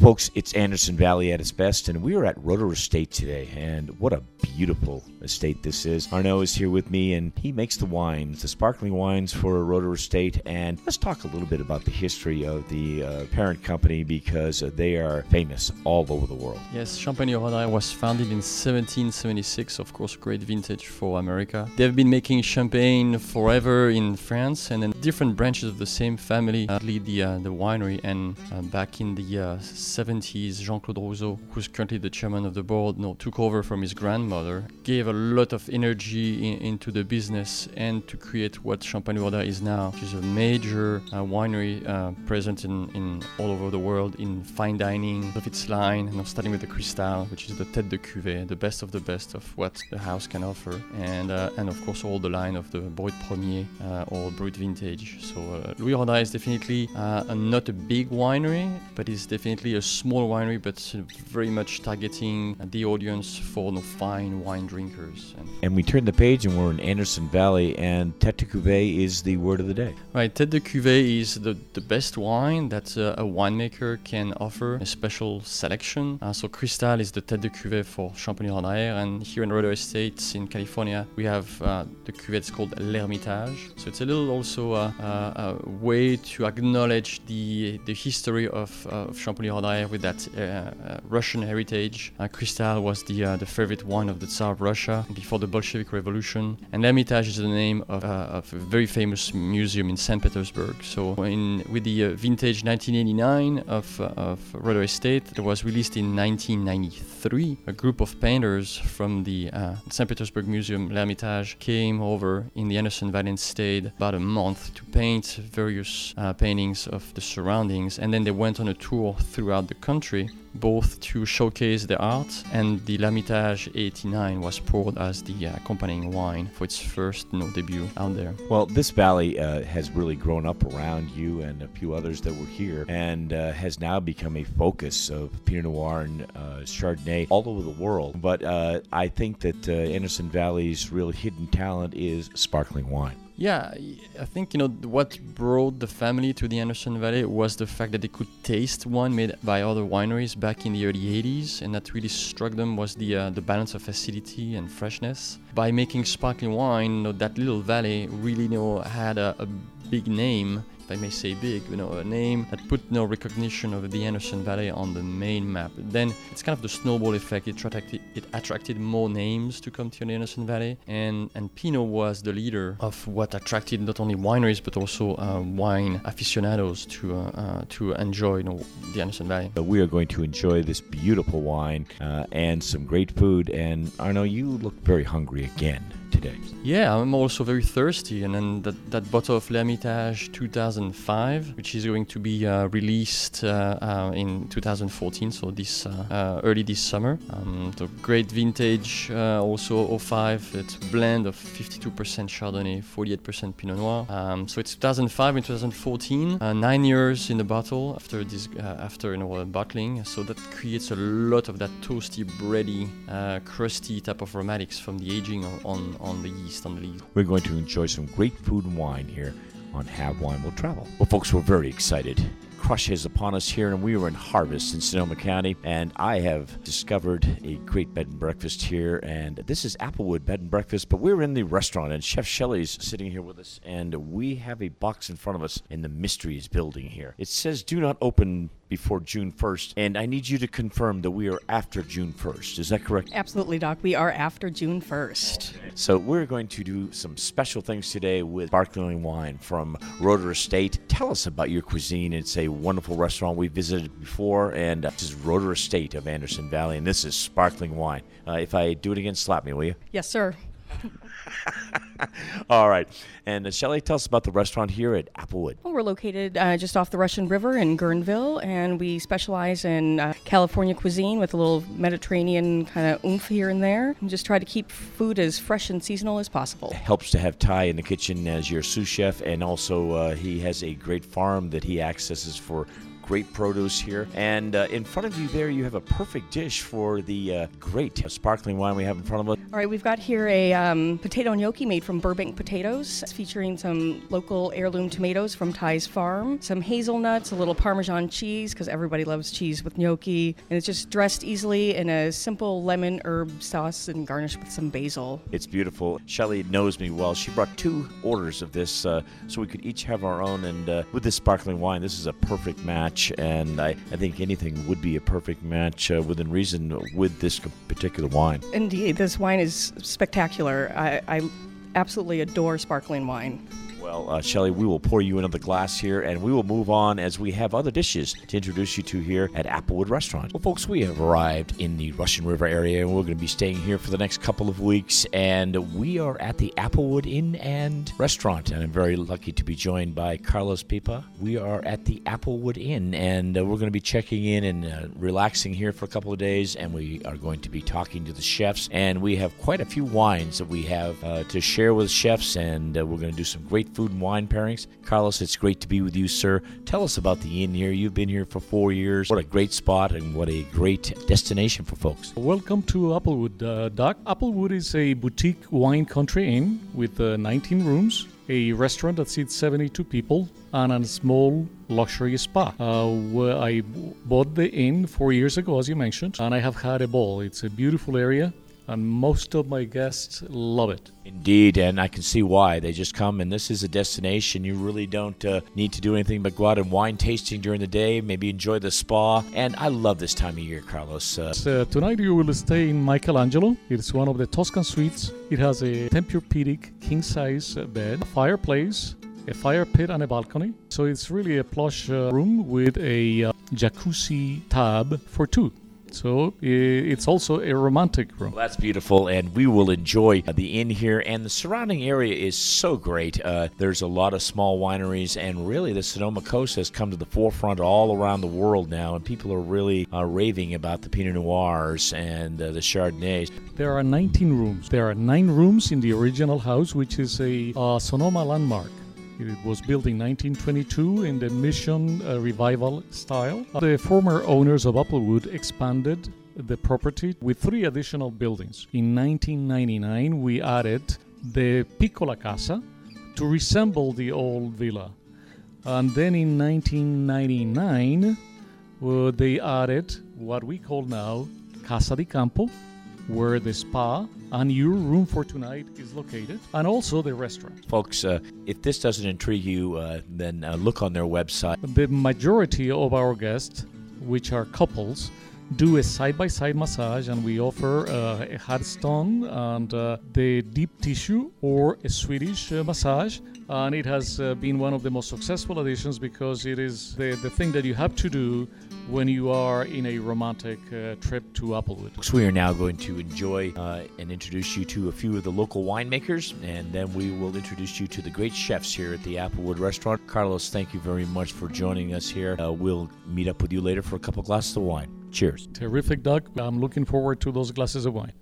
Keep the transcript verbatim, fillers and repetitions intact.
folks, it's Anderson Valley at its best, and we are at Roederer Estate today, and what a beautiful estate this is. Arnaud is here with me, and he makes the wines, the sparkling wines for Roederer Estate, and let's talk a little bit about the history of the uh, parent company, because uh, they are famous all over the world. Yes, Champagne Roederer was founded in seventeen seventy-six, of course, great vintage for America. They've been making champagne forever in France, and then different branches of the same family uh, lead the, uh, the winery, and uh, back in the uh, seventies, Jean-Claude Rousseau, who's currently the chairman of the board, no, took over from his grandmother, gave a lot of energy in, into the business and to create what Champagne Roederer is now, which is a major uh, winery uh, present in, in all over the world in fine dining of its line, you know, starting with the Cristal, which is the tête de cuvée, the best of the best of what the house can offer, and uh, and of course all the line of the Brut Premier uh, or Brut Vintage. So uh, Louis Roederer is definitely uh, a, not a big winery, but it's definitely a small winery, but very much targeting the audience for no fine wine drinkers. And, and we turn the page and we're in Anderson Valley, and Tête de Cuvée is the word of the day. Right, Tête de Cuvée is the, the best wine that uh, a winemaker can offer, a special selection. Uh, so Cristal is the Tête de Cuvée for Champagne Roederer, and here in Roederer Estates in California, we have uh, the cuvée that's called L'Hermitage. So it's a little also uh, uh, a way to acknowledge the the history of, uh, of Champagne Roederer with that uh, uh, Russian heritage. Uh, Cristal was the uh, the favorite wine of the Tsar of Russia before the Bolshevik Revolution, and L'Hermitage is the name of, uh, of a very famous museum in Saint Petersburg. So in with the uh, vintage nineteen eighty-nine of uh, of Roederer Estate, that was released in nineteen ninety-three. A group of painters from the uh, Saint Petersburg Museum, L'Hermitage, came over in the Anderson Valley and stayed about a month to paint various uh, paintings of the surroundings, and then they went on a tour throughout the country, both to showcase their art, and the L'Hermitage eighty-nine was poured as the uh, accompanying wine for its first you know, debut out there. Well, this valley uh, has really grown up around you and a few others that were here, and uh, has now become a focus of Pinot Noir and uh, Chardonnay all over the world. But uh, I think that uh, Anderson Valley's real hidden talent is sparkling wine. Yeah, I think, you know, what brought the family to the Anderson Valley was the fact that they could taste wine made by other wineries back in the early eighties, and that really struck them was the uh, the balance of acidity and freshness. By making sparkling wine, you know, that little valley really, you know, had a, a big name, if I may say big, you know, a name that put no recognition of the Anderson Valley on the main map. Then it's kind of the snowball effect. It attracted, it attracted more names to come to the Anderson Valley, and, and Pinot was the leader of what attracted not only wineries but also uh, wine aficionados to uh, uh, to enjoy, you know, the Anderson Valley. But we are going to enjoy this beautiful wine uh, and some great food. And Arnaud, you look very hungry again today. Yeah, I'm also very thirsty, and then that, that bottle of L'Hermitage two thousand five, which is going to be uh, released uh, uh, in two thousand fourteen, so this uh, uh, early this summer. Um, the great vintage, uh, also oh five. It's a blend of fifty-two percent Chardonnay, forty-eight percent Pinot Noir. Um, so it's two thousand five and two thousand fourteen, uh, nine years in the bottle after this, uh, after you know uh, bottling. So that creates a lot of that toasty, bready, uh, crusty type of aromatics from the aging on. on on the yeast, on the lees. We're going to enjoy some great food and wine here on Have Wine Will Travel. Well, folks, we're very excited. Crush is upon us here, and we are in Harvest in Sonoma County, and I have discovered a great bed and breakfast here, and this is Applewood Bed and Breakfast, but we're in the restaurant, and Chef Shelley's sitting here with us, and we have a box in front of us, and the mystery is building here. It says do not open before June first, and I need you to confirm that we are after June first. Is that correct? Absolutely, Doc. We are after June first. So we're going to do some special things today with sparkling wine from Roederer Estate. Tell us about your cuisine. It's a wonderful restaurant we visited before, and uh, this is Roederer Estate of Anderson Valley, and this is sparkling wine. Uh, if I do it again, slap me, will you? Yes, sir. All right. And uh, Shelley, tell us about the restaurant here at Applewood. Well, we're located uh, just off the Russian River in Guerneville, and we specialize in uh, California cuisine with a little Mediterranean kind of oomph here and there, and just try to keep food as fresh and seasonal as possible. It helps to have Ty in the kitchen as your sous chef, and also uh, he has a great farm that he accesses for great produce here. And uh, in front of you there, you have a perfect dish for the uh, great sparkling wine we have in front of us. All right, we've got here a um, potato gnocchi made from Burbank potatoes. It's featuring some local heirloom tomatoes from Ty's Farm, some hazelnuts, a little Parmesan cheese, because everybody loves cheese with gnocchi. And it's just dressed easily in a simple lemon herb sauce and garnished with some basil. It's beautiful. Shelley knows me well. She brought two orders of this uh, so we could each have our own. And uh, with this sparkling wine, this is a perfect match. And I, I think anything would be a perfect match uh, within reason with this particular wine. Indeed, this wine is spectacular. I, I absolutely adore sparkling wine. Well, uh, Shelley, we will pour you another glass here, and we will move on as we have other dishes to introduce you to here at Applewood Restaurant. Well, folks, we have arrived in the Russian River area, and we're going to be staying here for the next couple of weeks, and we are at the Applewood Inn and Restaurant, and I'm very lucky to be joined by Carlos Pipa. We are at the Applewood Inn, and uh, we're going to be checking in and uh, relaxing here for a couple of days, and we are going to be talking to the chefs, and we have quite a few wines that we have uh, to share with chefs, and uh, we're going to do some great food and wine pairings. Carlos, it's great to be with you, sir. Tell us about the inn here. You've been here for four years. What a great spot and what a great destination for folks. Welcome to Applewood, uh, Doc. Applewood is a boutique wine country inn with uh, nineteen rooms, a restaurant that seats seventy-two people, and a small luxury spa. Uh, where I bought the inn four years ago, as you mentioned, and I have had a ball. It's a beautiful area, and most of my guests love it. Indeed, and I can see why. They just come, and this is a destination. You really don't uh, need to do anything but go out and wine tasting during the day, maybe enjoy the spa, and I love this time of year, Carlos. Uh, so tonight you will stay in Michelangelo. It's one of the Tuscan suites. It has a Tempur-Pedic king-size bed, a fireplace, a fire pit, and a balcony. So it's really a plush uh, room with a uh, jacuzzi tub for two. So it's also a romantic room. Well, that's beautiful, and we will enjoy the inn here. And the surrounding area is so great. Uh, there's a lot of small wineries, and really the Sonoma Coast has come to the forefront all around the world now, and people are really uh, raving about the Pinot Noirs and uh, the Chardonnays. There are nineteen rooms. There are nine rooms in the original house, which is a uh, Sonoma landmark. It was built in nineteen twenty-two in the Mission uh, Revival style. The former owners of Applewood expanded the property with three additional buildings. In nineteen ninety-nine, we added the Piccola Casa to resemble the old villa. And then in nineteen ninety-nine, uh, they added what we call now Casa di Campo, where the spa and your room for tonight is located, and also the restaurant. Folks, uh, if this doesn't intrigue you, uh, then uh, look on their website. The majority of our guests, which are couples, do a side-by-side massage, and we offer uh, a hot stone and uh, the deep tissue or a Swedish uh, massage. And it has uh, been one of the most successful additions because it is the, the thing that you have to do when you are in a romantic uh, trip to Applewood. So we are now going to enjoy uh, and introduce you to a few of the local winemakers, and then we will introduce you to the great chefs here at the Applewood Restaurant. Carlos, thank you very much for joining us here. Uh, we'll meet up with you later for a couple glasses of wine. Cheers. Terrific, Doug. I'm looking forward to those glasses of wine.